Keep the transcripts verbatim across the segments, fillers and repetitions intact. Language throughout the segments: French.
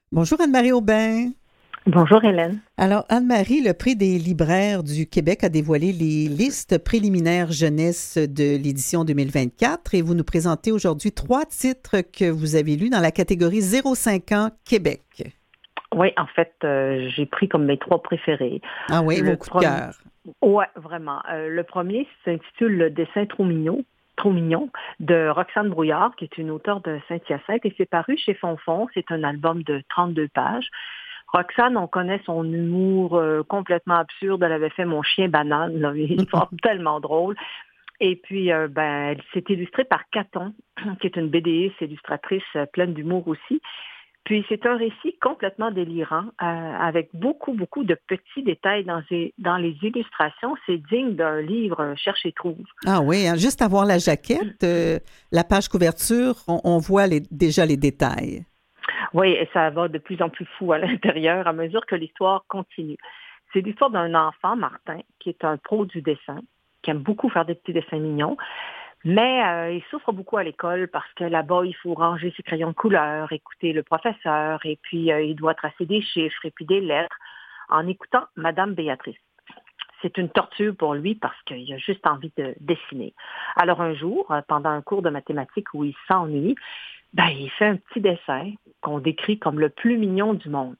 Bonjour Anne-Marie Aubin. Bonjour Hélène. Alors Anne-Marie, le prix des libraires du Québec a dévoilé les listes préliminaires jeunesse de l'édition deux mille vingt-quatre et vous nous présentez aujourd'hui trois titres que vous avez lus dans la catégorie zéro cinq ans Québec. Oui, en fait, euh, j'ai pris comme mes trois préférés. Ah oui, Le vos coups de premier, cœur. ouais, vraiment. Euh, le premier s'intitule Le dessin trop mignon, trop mignon de Roxane Brouillard, qui est une auteure de Saint-Hyacinthe, et c'est paru chez Fonfon. C'est un album de trente-deux pages. Roxane, on connaît son humour euh, complètement absurde. Elle avait fait Mon chien banane, là, une histoire tellement drôle. Et puis, euh, ben, elle s'est illustrée par Caton, qui est une B Diste illustratrice euh, pleine d'humour aussi. Puis c'est un récit complètement délirant, euh, avec beaucoup, beaucoup de petits détails dans les, dans les illustrations. C'est digne d'un livre euh, Cherche et trouve. Ah oui, hein, juste à voir la jaquette, euh, la page couverture, on, on voit les- déjà les détails. Oui, et ça va de plus en plus fou à l'intérieur à mesure que l'histoire continue. C'est l'histoire d'un enfant, Martin, qui est un pro du dessin, qui aime beaucoup faire des petits dessins mignons, mais euh, il souffre beaucoup à l'école parce que là-bas, il faut ranger ses crayons de couleur, écouter le professeur, et puis euh, il doit tracer des chiffres et puis des lettres en écoutant Madame Béatrice. C'est une torture pour lui parce qu'il a juste envie de dessiner. Alors un jour, euh, pendant un cours de mathématiques où il s'ennuie, ben, il fait un petit dessin qu'on décrit comme le plus mignon du monde.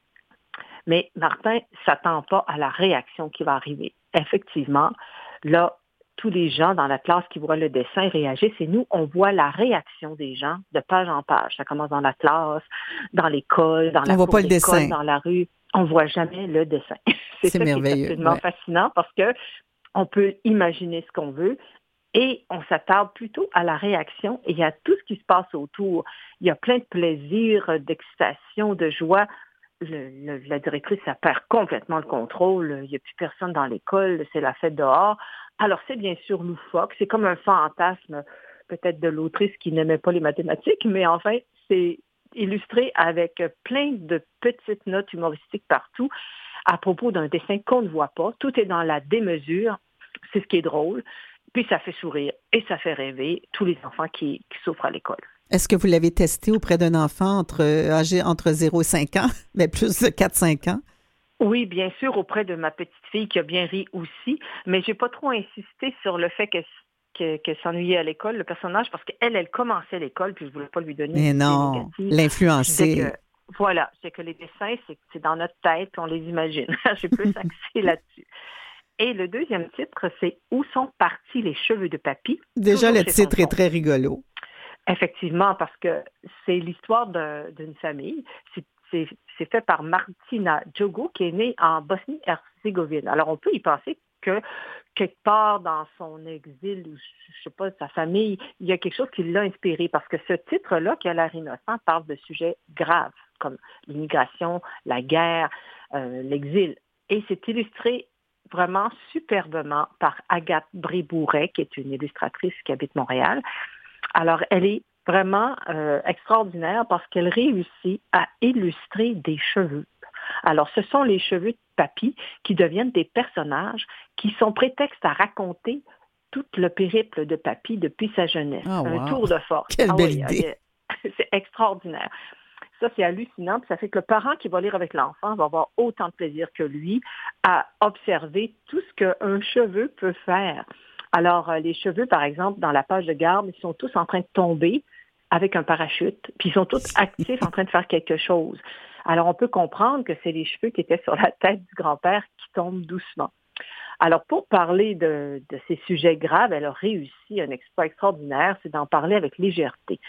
Mais Martin ne s'attend pas à la réaction qui va arriver. Effectivement, là, tous les gens dans la classe qui voient le dessin réagissent et nous, on voit la réaction des gens de page en page. Ça commence dans la classe, dans l'école, dans On la voit cour pas le d'école, dessin. dans la rue. On ne voit jamais le dessin. C'est C'est ça qui est merveilleux, absolument ouais. fascinant parce que on peut imaginer ce qu'on veut et on s'attarde plutôt à la réaction et à tout ce qui se passe autour. Il y a plein de plaisir, d'excitation, de joie. Le, le, la directrice, ça perd complètement le contrôle. Il n'y a plus personne dans l'école, c'est la fête dehors. Alors, c'est bien sûr loufoque. C'est comme un fantasme, peut-être de l'autrice qui n'aimait pas les mathématiques, mais enfin, c'est illustré avec plein de petites notes humoristiques partout à propos d'un dessin qu'on ne voit pas. Tout est dans la démesure. C'est ce qui est drôle. Puis ça fait sourire et ça fait rêver tous les enfants qui, qui souffrent à l'école. Est-ce que vous l'avez testé auprès d'un enfant entre, âgé entre zéro et cinq ans, mais plus de quatre cinq ans? Oui, bien sûr, auprès de ma petite fille qui a bien ri aussi, mais j'ai pas trop insisté sur le fait qu'elle que, qu'elle s'ennuyait à l'école, le personnage, parce qu'elle, elle commençait l'école, puis je voulais pas lui donner Mais une idée non, négative. Je disais que, l'influencer. voilà, c'est que les dessins, c'est, c'est dans notre tête, puis on les imagine. J'ai plus axé là-dessus. Et le deuxième titre, c'est Où sont partis les cheveux de papy? Déjà, Toujours le chez titre est Fonfon. très rigolo. Effectivement, parce que c'est l'histoire de- d'une famille. C'est, c'est- c'est fait par Martina Djogo, qui est née en Bosnie-Herzégovine. Alors, on peut y penser que quelque part dans son exil, ou je sais pas, sa famille, il y a quelque chose qui l'a inspiré. Parce que ce titre-là, qui a l'air innocent, parle de sujets graves, comme l'immigration, la guerre, euh, l'exil. Et c'est illustré vraiment superbement par Agathe Bribouret, qui est une illustratrice qui habite Montréal. Alors, elle est vraiment euh, extraordinaire parce qu'elle réussit à illustrer des cheveux. Alors, ce sont les cheveux de papy qui deviennent des personnages qui sont prétextes à raconter tout le périple de papy depuis sa jeunesse. Ah, Un wow! tour de force. Quelle Ah belle oui, idée! c'est extraordinaire. Ça, c'est hallucinant. Puis ça fait que le parent qui va lire avec l'enfant va avoir autant de plaisir que lui à observer tout ce qu'un cheveu peut faire. Alors, euh, les cheveux, par exemple, dans la page de garde, ils sont tous en train de tomber avec un parachute, puis ils sont tous actifs en train de faire quelque chose. Alors, on peut comprendre que c'est les cheveux qui étaient sur la tête du grand-père qui tombent doucement. Alors, pour parler de, de ces sujets graves, elle a réussi un exploit extraordinaire, c'est d'en parler avec légèreté.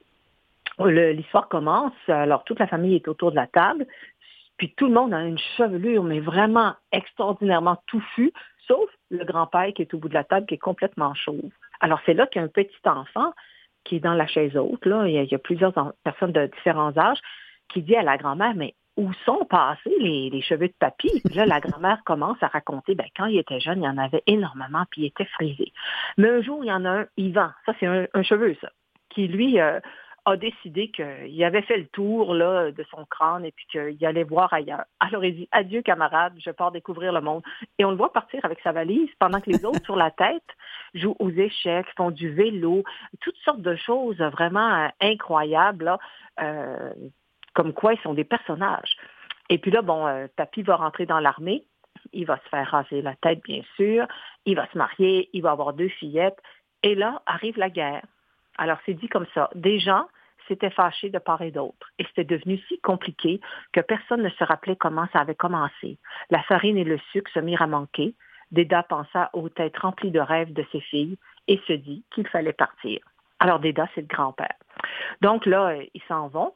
Le- l'histoire commence, alors toute la famille est autour de la table, puis tout le monde a une chevelure, mais vraiment extraordinairement touffue, sauf le grand-père qui est au bout de la table, qui est complètement chauve. Alors c'est là qu'il y a un petit enfant qui est dans la chaise haute, là, il y a, il y a plusieurs en- personnes de différents âges, qui dit à la grand-mère, mais où sont passés les, les cheveux de papy? Puis là, la grand-mère commence à raconter, ben, quand il était jeune, il y en avait énormément, puis il était frisé. Mais un jour, il y en a un, Yvan, ça c'est un, un cheveu, ça, qui lui euh, a décidé qu'il avait fait le tour là, de son crâne et puis qu'il allait voir ailleurs. Alors il dit, adieu camarade, je pars découvrir le monde. Et on le voit partir avec sa valise pendant que les autres sur la tête jouent aux échecs, font du vélo, toutes sortes de choses vraiment euh, incroyables là, euh, comme quoi ils sont des personnages. Et puis là, bon, euh, Papy va rentrer dans l'armée, il va se faire raser la tête, bien sûr, il va se marier, il va avoir deux fillettes, et là, arrive la guerre. Alors, c'est dit comme ça. Des gens s'étaient fâchés de part et d'autre, et c'était devenu si compliqué que personne ne se rappelait comment ça avait commencé. La farine et le sucre se mirent à manquer. Déda pensa aux têtes remplies de rêves de ses filles et se dit qu'il fallait partir. Alors, Déda, c'est le grand-père. Donc là, ils s'en vont.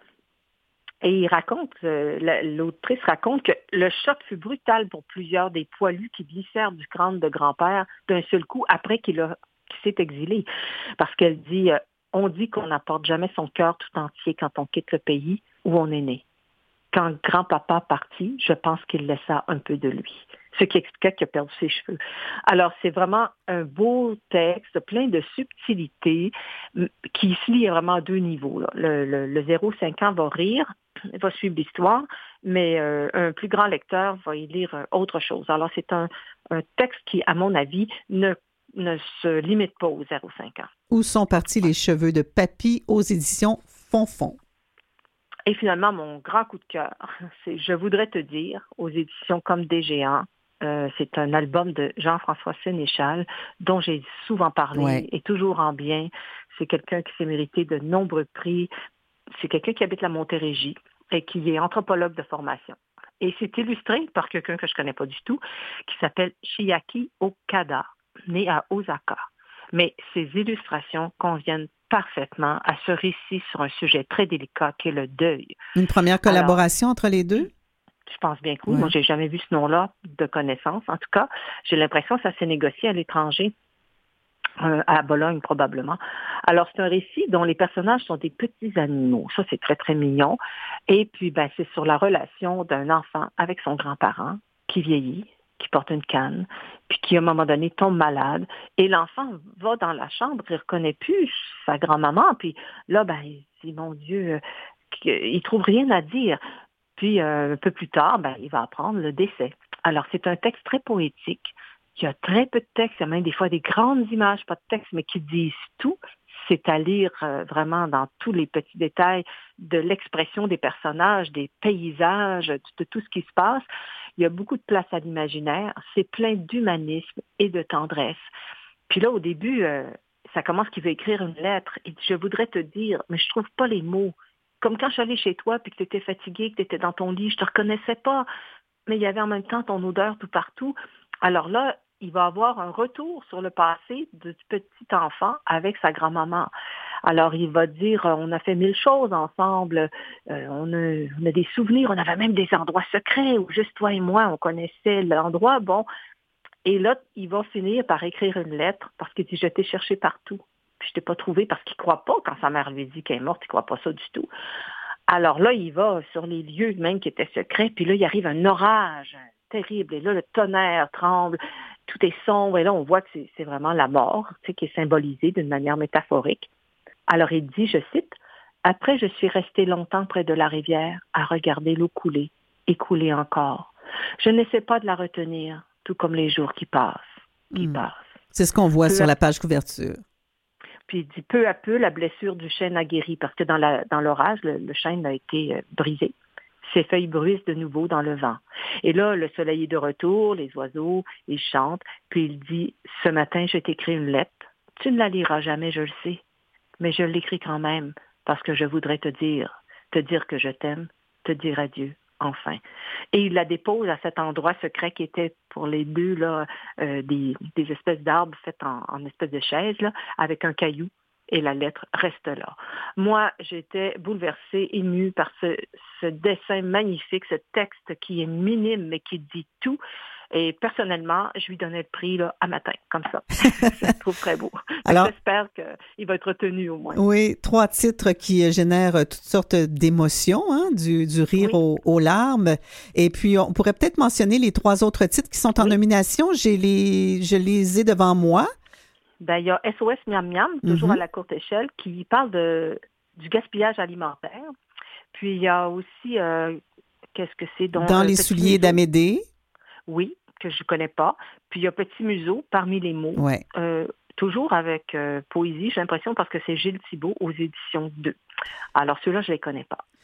Et il raconte, euh, l'autrice raconte que le choc fut brutal pour plusieurs des poilus qui glissèrent du crâne de grand-père d'un seul coup après qu'il, a, qu'il s'est exilé. Parce qu'elle dit, euh, on dit qu'on n'apporte jamais son cœur tout entier quand on quitte le pays où on est né. Quand grand-papa partit, je pense qu'il laissa un peu de lui. Ce qui expliquait qu'il a perdu ses cheveux. Alors, c'est vraiment un beau texte, plein de subtilités, qui se lit vraiment à deux niveaux. Là. Le, le, le zéro cinq ans va rire, va suivre l'histoire, mais euh, un plus grand lecteur va y lire euh, autre chose. Alors, c'est un, un texte qui, à mon avis, ne, ne se limite pas au zéro cinq ans. Où sont partis les cheveux de Papy aux éditions Fonfon? Et finalement, mon grand coup de cœur, c'est Je voudrais te dire, aux éditions Comme des géants. Euh, c'est un album de Jean-François Sénéchal, dont j'ai souvent parlé, ouais. Et toujours en bien. C'est quelqu'un qui s'est mérité de nombreux prix. C'est quelqu'un qui habite la Montérégie et qui est anthropologue de formation. Et c'est illustré par quelqu'un que je ne connais pas du tout, qui s'appelle Chiaki Okada, né à Osaka. Mais ces illustrations conviennent parfaitement à ce récit sur un sujet très délicat qui est le deuil. Une première collaboration Alors, entre les deux? Je pense bien que oui. Ouais. Moi, j'ai jamais vu ce nom-là de connaissance. En tout cas, j'ai l'impression que ça s'est négocié à l'étranger, euh, à Bologne probablement. Alors, c'est un récit dont les personnages sont des petits animaux. Ça, c'est très, très mignon. Et puis, ben, c'est sur la relation d'un enfant avec son grand-parent qui vieillit, qui porte une canne, puis qui, à un moment donné, tombe malade. Et l'enfant va dans la chambre, il ne reconnaît plus sa grand-maman. Puis là, ben, il dit, mon Dieu, il ne trouve rien à dire. Puis, euh, un peu plus tard, ben, il va apprendre le décès. Alors, c'est un texte très poétique. Il y a très peu de texte. Il y a même des fois des grandes images, pas de texte, mais qui disent tout. C'est à lire euh, vraiment dans tous les petits détails de l'expression des personnages, des paysages, de, de tout ce qui se passe. Il y a beaucoup de place à l'imaginaire. C'est plein d'humanisme et de tendresse. Puis là, au début, euh, ça commence qu'il veut écrire une lettre. Il dit, je voudrais te dire, mais je trouve pas les mots. Comme quand je suis allée chez toi, puis que tu étais fatiguée, que tu étais dans ton lit, je te reconnaissais pas, mais il y avait en même temps ton odeur tout partout. Alors là, il va avoir un retour sur le passé du petit enfant avec sa grand-maman. Alors, il va dire, on a fait mille choses ensemble, euh, on, a, on a des souvenirs, on avait même des endroits secrets où juste toi et moi, on connaissait l'endroit. Bon, et là, il va finir par écrire une lettre parce qu'il dit, je t'ai cherché partout. Puis je t'ai pas trouvé parce qu'il croit pas, quand sa mère lui dit qu'elle est morte, il croit pas ça du tout. Alors là, il va sur les lieux même qui étaient secrets, puis là, il arrive un orage terrible, et là, le tonnerre tremble, tout est sombre, et là, on voit que c'est, c'est vraiment la mort, tu sais, qui est symbolisée d'une manière métaphorique. Alors il dit, je cite, « Après, je suis resté longtemps près de la rivière à regarder l'eau couler, et couler encore. Je n'essaie pas de la retenir, tout comme les jours qui passent, qui mmh. passent. » C'est ce qu'on voit Peu sur la page couverture. Puis il dit, peu à peu, la blessure du chêne a guéri, parce que dans, la, dans l'orage, le, le chêne a été euh, brisé. Ses feuilles bruissent de nouveau dans le vent. Et là, le soleil est de retour, les oiseaux, ils chantent. Puis il dit, ce matin, je t'écris une lettre. Tu ne la liras jamais, je le sais. Mais je l'écris quand même, parce que je voudrais te dire, te dire que je t'aime, te dire adieu, enfin. Et il la dépose à cet endroit secret qui était pour les deux, là, euh, des, des espèces d'arbres faites en, en espèce de chaise, là, avec un caillou. Et la lettre reste là. Moi, j'étais bouleversée, émue par ce, ce dessin magnifique, ce texte qui est minime, mais qui dit tout. Et personnellement, je lui donnais le prix là, à matin, comme ça. Je le trouve très beau. Alors, j'espère qu'il va être retenu au moins. Oui, trois titres qui génèrent toutes sortes d'émotions, hein, du, du rire oui. aux, aux larmes. Et puis, on pourrait peut-être mentionner les trois autres titres qui sont en oui. nomination. J'ai les, je les ai devant moi. Ben, il y a S O S Miam Miam, toujours mm-hmm. à la courte échelle, qui parle de, du gaspillage alimentaire. Puis, il y a aussi, euh, qu'est-ce que c'est? Donc, Dans les souliers museau. d'Amédée. Oui, que je ne connais pas. Puis, il y a Petit museau, parmi les mots. Ouais. Euh, toujours avec euh, poésie, j'ai l'impression, parce que c'est Gilles Thibault aux éditions deux. Alors, ceux-là, je ne les connais pas.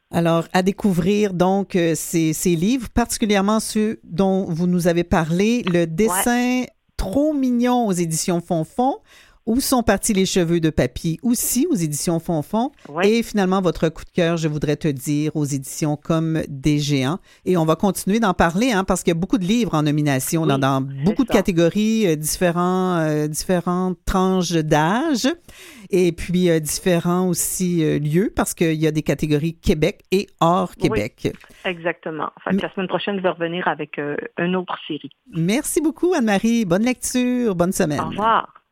Alors, à découvrir donc euh, ces, ces livres, particulièrement ceux dont vous nous avez parlé, Le dessin ouais. trop mignon aux éditions Fonfon, Où sont partis les cheveux de papy aussi aux éditions Fonfon, ouais. et finalement votre coup de cœur, je voudrais te dire, aux éditions Comme des géants. Et on va continuer d'en parler hein, parce qu'il y a beaucoup de livres en nomination oui, dans, dans beaucoup de ça. catégories, euh, différents, euh, différentes tranches d'âge et puis euh, différents aussi euh, lieux parce qu'il y a des catégories Québec et hors Québec. Oui, exactement. En fait, Mais... la semaine prochaine, je vais revenir avec euh, une autre série. Merci beaucoup Anne-Marie. Bonne lecture, bonne semaine. Au revoir.